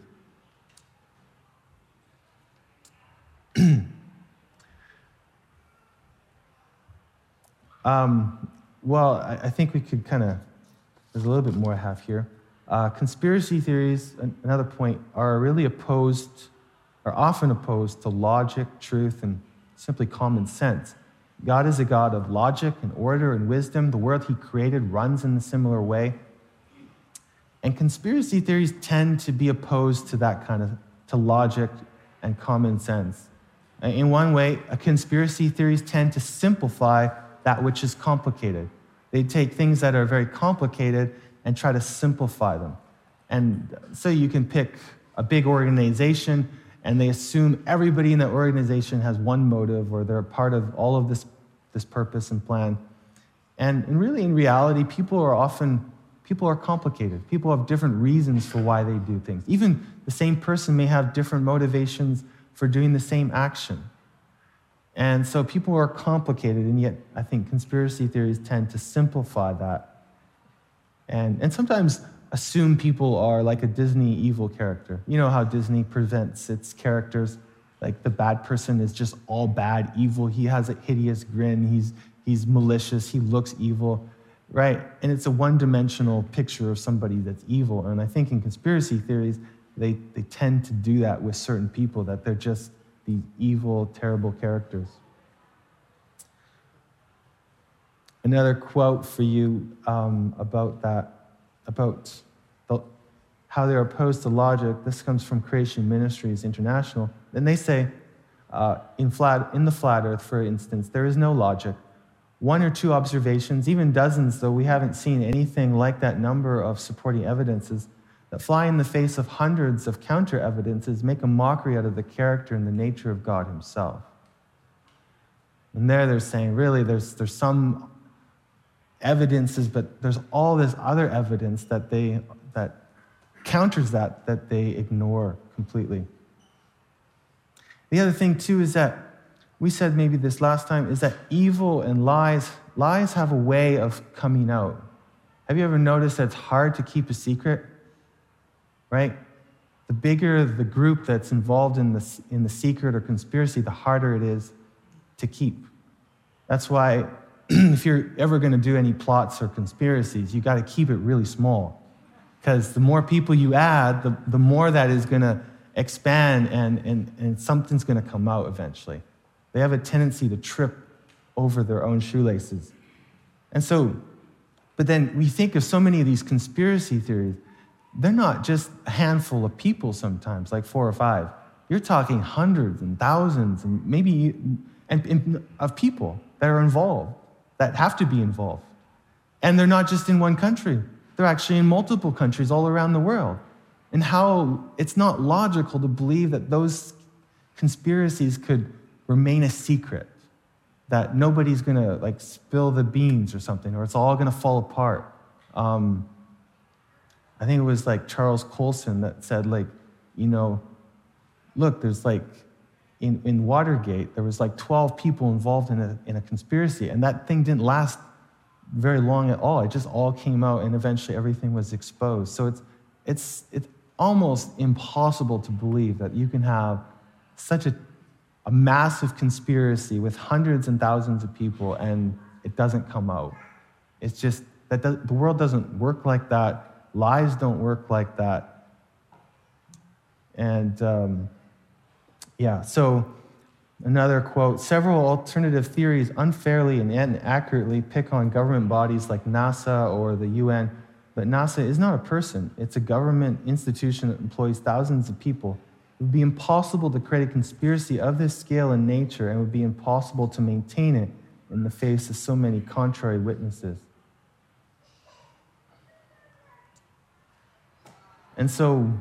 Speaker 1: um, well, I, I think we could kind of, there's a little bit more I have here. Uh, conspiracy theories, another point, are really opposed, are often opposed to logic, truth, and simply common sense. God is a God of logic and order and wisdom. The world he created runs in a similar way. And conspiracy theories tend to be opposed to that kind of, to logic and common sense. In one way, conspiracy theories tend to simplify that which is complicated. They take things that are very complicated and try to simplify them. And so you can pick a big organization, and they assume everybody in that organization has one motive, or they're a part of all of this, this purpose and plan. And, and really, in reality, people are often, people are complicated. People have different reasons for why they do things. Even the same person may have different motivations for doing the same action. And so people are complicated, and yet I think conspiracy theories tend to simplify that. And, and sometimes assume people are like a Disney evil character. You know how Disney presents its characters, like the bad person is just all bad, evil. He has a hideous grin, he's, he's malicious, he looks evil, right? And it's a one-dimensional picture of somebody that's evil. And I think in conspiracy theories, They, they tend to do that with certain people, that they're just these evil, terrible characters. Another quote for you um, about that, about the, how they're opposed to logic. This comes from Creation Ministries International. And they say, uh, in, flat, in the flat earth, for instance, there is no logic. One or two observations, even dozens, though we haven't seen anything like that number of supporting evidences, that fly in the face of hundreds of counter-evidences, make a mockery out of the character and the nature of God himself. And there they're saying, really, there's, there's some evidences, but there's all this other evidence that they that counters that, that they ignore completely. The other thing, too, is that we said maybe this last time, is that evil and lies, lies have a way of coming out. Have you ever noticed that it's hard to keep a secret? Right? The bigger the group that's involved in the, in the secret or conspiracy, the harder it is to keep. That's why if you're ever going to do any plots or conspiracies, you got to keep it really small. Because the more people you add, the, the more that is going to expand and, and, and something's going to come out eventually. They have a tendency to trip over their own shoelaces. And so, but then we think of so many of these conspiracy theories, they're not just a handful of people sometimes, like four or five. You're talking hundreds and thousands and maybe and, and of people that are involved, that have to be involved. And they're not just in one country. They're actually in multiple countries all around the world. And how it's not logical to believe that those conspiracies could remain a secret, that nobody's going to like spill the beans or something, or it's all going to fall apart. Um, I think it was like Charles Colson that said, like, you know, look, there's like, in, in Watergate, there was like twelve people involved in a, in a conspiracy, and that thing didn't last very long at all. It just all came out, and eventually everything was exposed. So it's, it's, it's almost impossible to believe that you can have such a, a massive conspiracy with hundreds and thousands of people, and it doesn't come out. It's just that the, the world doesn't work like that. Lies don't work like that. And um, yeah, so another quote, several alternative theories unfairly and inaccurately pick on government bodies like NASA or the U N, but NASA is not a person. It's a government institution that employs thousands of people. It would be impossible to create a conspiracy of this scale and nature, and it would be impossible to maintain it in the face of so many contrary witnesses. And so,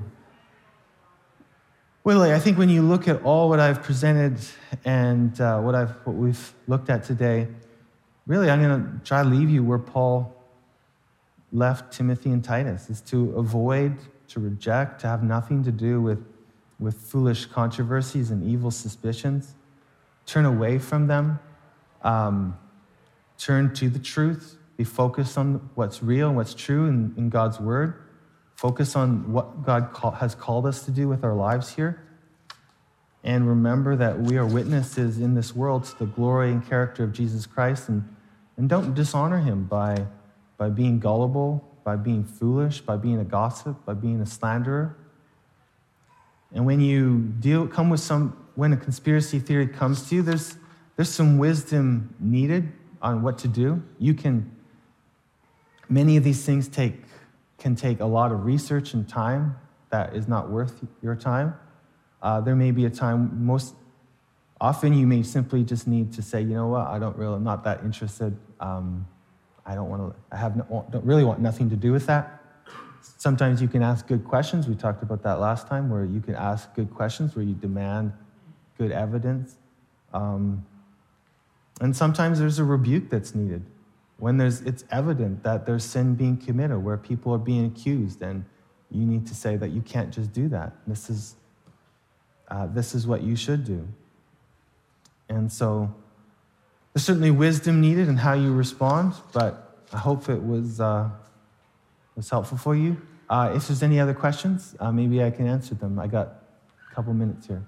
Speaker 1: Willie, I think when you look at all what I've presented and uh, what I've what we've looked at today, really I'm going to try to leave you where Paul left Timothy and Titus, is to avoid, to reject, to have nothing to do with, with foolish controversies and evil suspicions. Turn away from them. Um, turn to the truth. Be focused on what's real and what's true in, in God's word. Focus on what God call, has called us to do with our lives here. And remember that we are witnesses in this world to the glory and character of Jesus Christ. And, and don't dishonor him by, by being gullible, by being foolish, by being a gossip, by being a slanderer. And when you deal, come with some, when a conspiracy theory comes to you, there's, there's some wisdom needed on what to do. You can, many of these things take can take a lot of research and time that is not worth your time. Uh, there may be a time, most often you may simply just need to say, you know what, I don't really, I'm not that interested. Um, I don't want to, I have no, don't really want nothing to do with that. Sometimes you can ask good questions. We talked about that last time, where you can ask good questions, where you demand good evidence. Um, and sometimes there's a rebuke that's needed. When there's, it's evident that there's sin being committed, where people are being accused, and you need to say that you can't just do that. This is, uh, this is what you should do. And so there's certainly wisdom needed in how you respond, but I hope it was, uh, was helpful for you. Uh, if there's any other questions, uh, maybe I can answer them. I got a couple minutes here.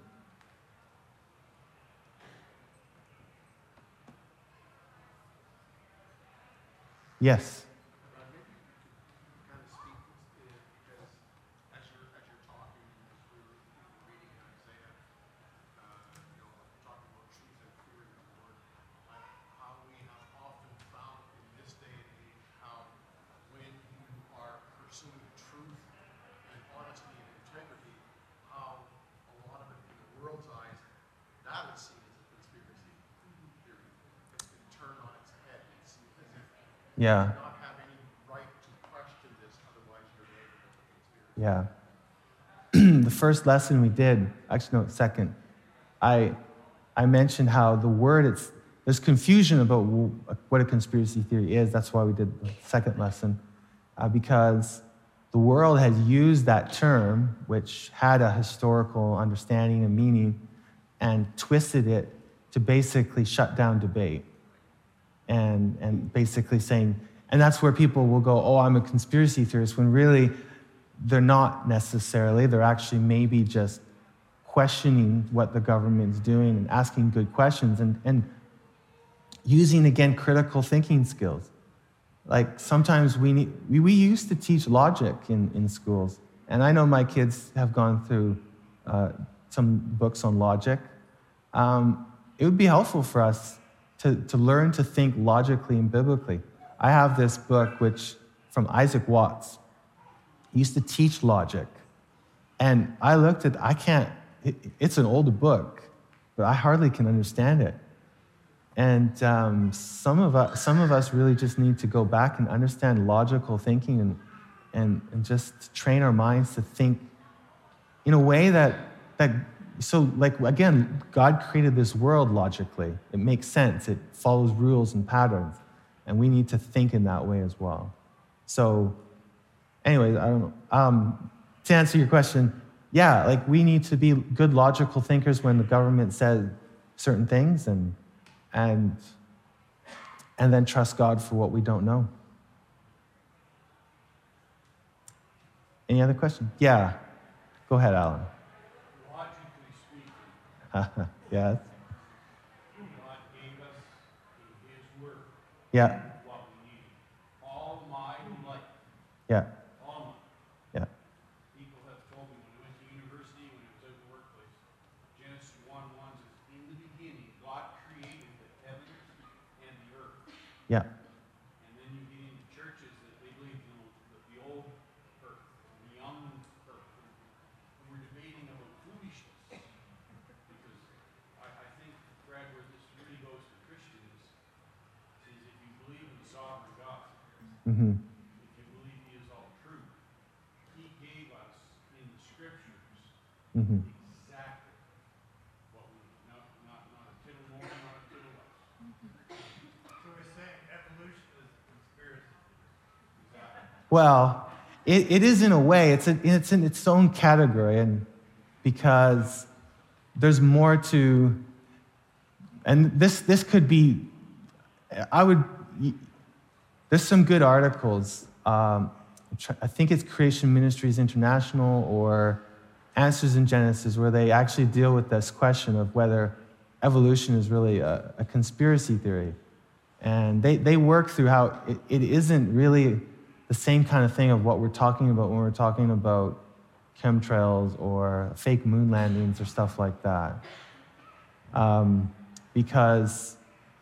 Speaker 1: Yes. Yeah.
Speaker 2: Not have any right to question this, otherwise you're labeled as a conspiracy.
Speaker 1: Yeah. The first lesson we did, actually no, second, I I mentioned how the word, it's there's confusion about what a conspiracy theory is. That's why we did the second lesson, uh, because the world has used that term, which had a historical understanding and meaning, and twisted it to basically shut down debate. And, and basically saying, and that's where people will go, oh, I'm a conspiracy theorist, when really they're not necessarily. They're actually maybe just questioning what the government's doing and asking good questions. And, and using, again, critical thinking skills. Like sometimes we need, we, we used to teach logic in, in schools. And I know my kids have gone through uh, some books on logic. Um, it would be helpful for us to, to learn to think logically and biblically. I have this book which from Isaac Watts. He used to teach logic. And I looked at, I can't, it, it's an older book, but I hardly can understand it. And um, some of us, some of us really just need to go back and understand logical thinking and, and, and just train our minds to think in a way that, that, so like, again, God created this world logically. It makes sense. It follows rules and patterns. And we need to think in that way as well. So anyways, I don't know. Um, to answer your question, yeah, like we need to be good logical thinkers when the government says certain things and and and then trust God for what we don't know. Any other question? Yeah. Go ahead, Alan.
Speaker 2: Logically speaking,
Speaker 1: Yes.
Speaker 2: God gave us in His Word
Speaker 1: Yeah.
Speaker 2: what we need. All my life,
Speaker 1: Yeah.
Speaker 2: all my.
Speaker 1: Yeah.
Speaker 2: People have told me when I went to university, when I was at the workplace, Genesis one one says, in the beginning, God created the heavens and the earth.
Speaker 1: Yeah.
Speaker 2: And then you get into churches that they believe in the, the old earth, the young earth. And we're debating about foolishness. Because I, I think, Brad, where this really goes to Christians is if you believe in the sovereign God,
Speaker 1: Mm-hmm.
Speaker 2: if you believe He is all true, He gave us in the Scriptures
Speaker 1: Mm-hmm.
Speaker 2: exactly what we need. Not, not, not a tittle more, not a tittle less.
Speaker 3: So we're saying evolution is a conspiracy.
Speaker 2: Exactly.
Speaker 1: Well, it, it is in a way. It's, a, it's in its own category, and because there's more to, and this this could be, I would, there's some good articles. Um, I think it's Creation Ministries International or Answers in Genesis, where they actually deal with this question of whether evolution is really a, a conspiracy theory. And they, they work through how it, it isn't really the same kind of thing of what we're talking about when we're talking about chemtrails or fake moon landings or stuff like that. Um, because,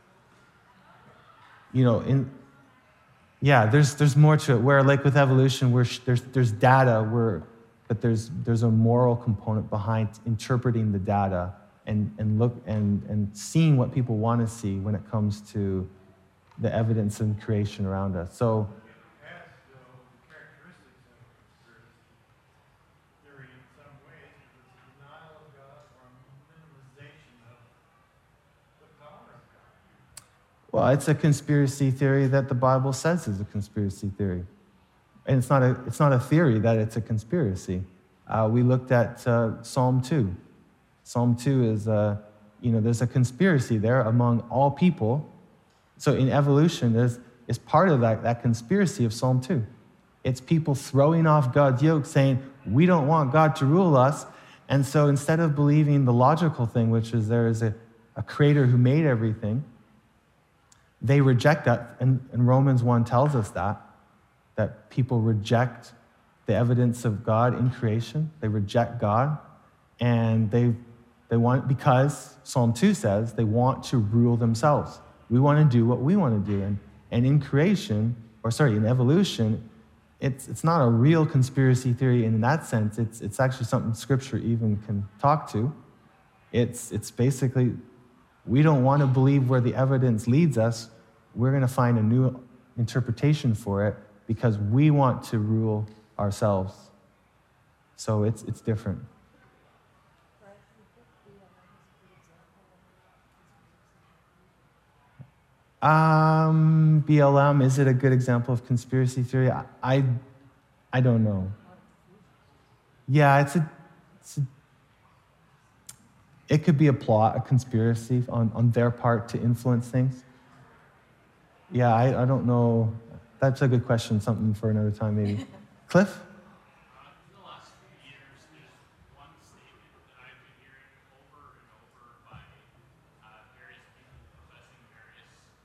Speaker 1: you know, in, yeah, there's, there's more to it. Where, like with evolution, we're, there's, there's data, we're, but there's, there's a moral component behind interpreting the data and, and, look, and, and seeing what people want to see when it comes to the evidence and creation around us. So,
Speaker 3: It has, though, the characteristics of a conspiracy theory in some ways, because it's a denial of God or a minimization of the power of God.
Speaker 1: well, it's a conspiracy theory that the Bible says is a conspiracy theory. And it's not a, it's not a theory that it's a conspiracy. Uh, we looked at uh, Psalm two. Psalm two is, uh, you know, there's a conspiracy there among all people. So in evolution, there's, is part of that, that conspiracy of Psalm two. It's people throwing off God's yoke, saying, we don't want God to rule us. And so instead of believing the logical thing, which is there is a, a creator who made everything, they reject that. And, and Romans one tells us that, that people reject the evidence of God in creation. They reject God. And they, they want, because Psalm two says, they want to rule themselves. We want to do what we want to do. And, and in creation, or sorry, in evolution, it's, it's not a real conspiracy theory in that sense. It's, it's actually something Scripture even can talk to. It's, it's basically, we don't want to believe where the evidence leads us. We're going to find a new interpretation for it because we want to rule ourselves. So it's, it's different. Um, B L M, is it a good example of conspiracy theory? I, I, I don't know. Yeah, it's a, it's a, it could be a plot, a conspiracy on, on their part to influence things. Yeah, I, I don't know. That's a good question, something for another time maybe. Cliff?
Speaker 4: In the last few years, there's one statement that I've been hearing over and over by uh, various people professing various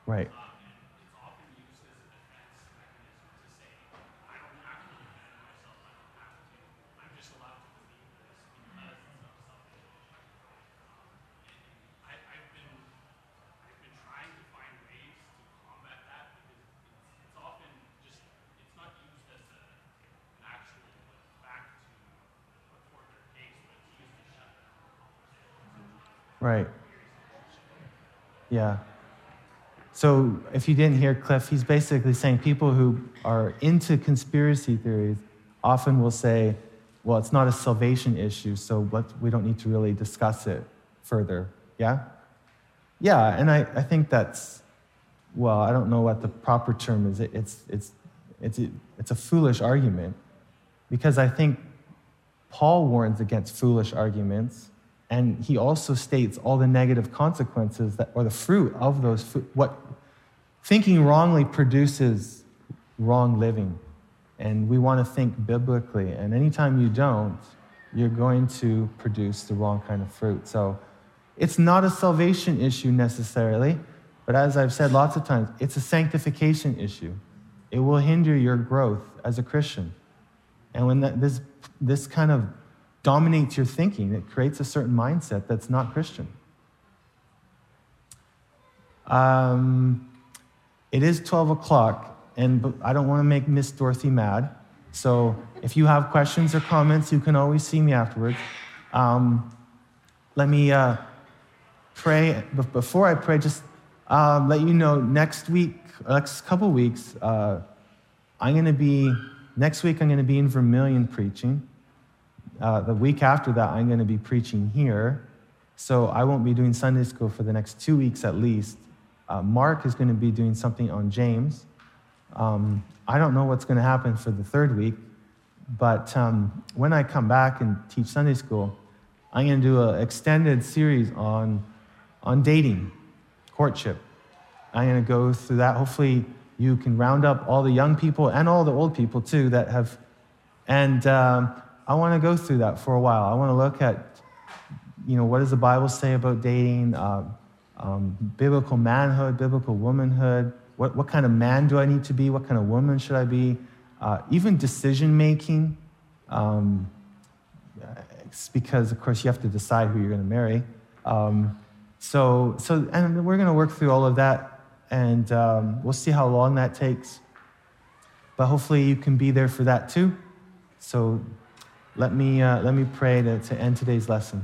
Speaker 1: Right.
Speaker 4: Um, and it's often used as a defense mechanism to say, I don't have to defend myself, I don't have to. I'm just allowed to believe this because it's of self-interest. Um, and I, I've been I've been trying to find ways to combat that because it's, it's often just, it's not used as a, an actual like, fact to put forth their case, but it's used to shut down the conversation.
Speaker 1: Right. Yeah. So if you didn't hear Cliff, he's basically saying people who are into conspiracy theories often will say, well, it's not a salvation issue, so let, we don't need to really discuss it further. Yeah? Yeah, and I, I think that's, well, I don't know what the proper term is. It, it's, it's, it's, a, it's a foolish argument because I think Paul warns against foolish arguments, and he also states all the negative consequences that, or the fruit of those, what thinking wrongly produces wrong living. And we want to think biblically. And anytime you don't, you're going to produce the wrong kind of fruit. So it's not a salvation issue necessarily, but as I've said lots of times, it's a sanctification issue. It will hinder your growth as a Christian. And when that, this, this kind of dominates your thinking, it creates a certain mindset that's not Christian. Um, it is twelve o'clock, and I don't want to make Miss Dorothy mad. So if you have questions or comments, you can always see me afterwards. Um, let me uh, pray. But before I pray, just um, let you know, next week, next couple weeks, uh, I'm going to be, next week I'm going to be in Vermilion preaching. Uh, the week after that, I'm going to be preaching here. So I won't be doing Sunday school for the next two weeks at least. Uh, Mark is going to be doing something on James. Um, I don't know what's going to happen for the third week, but um, when I come back and teach Sunday school, I'm going to do an extended series on, on dating, courtship. I'm going to go through that. Hopefully you can round up all the young people and all the old people too that have, and um, I want to go through that for a while. I want to look at, you know, what does the Bible say about dating, uh, um, biblical manhood, biblical womanhood. What, what kind of man do I need to be? What kind of woman should I be? Uh, even decision-making. Um, it's because, of course, you have to decide who you're going to marry. Um, so, so, and we're going to work through all of that, and um, we'll see how long that takes. But hopefully you can be there for that too. So let me, uh, let me pray to, to end today's lesson.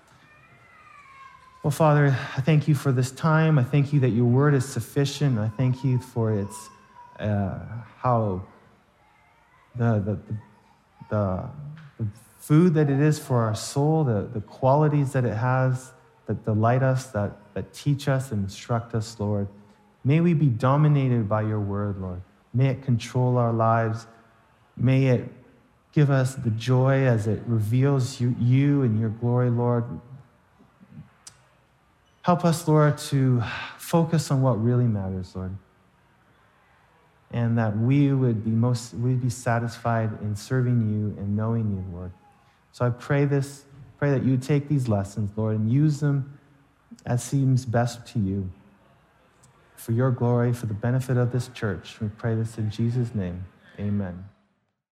Speaker 1: Well, Father, I thank you for this time. I thank you that your word is sufficient. I thank you for its, uh, how the, the, the, the food that it is for our soul, the, the qualities that it has that delight us, that, that teach us and instruct us, Lord. May we be dominated by your word, Lord. May it control our lives. May it give us the joy as it reveals you, you and your glory, Lord. Help us, Lord, to focus on what really matters, Lord. And that we would be most, we'd be satisfied in serving you and knowing you, Lord. So I pray this, pray that you would take these lessons, Lord, and use them as seems best to you. For your glory, for the benefit of this church. We pray this in Jesus' name. Amen.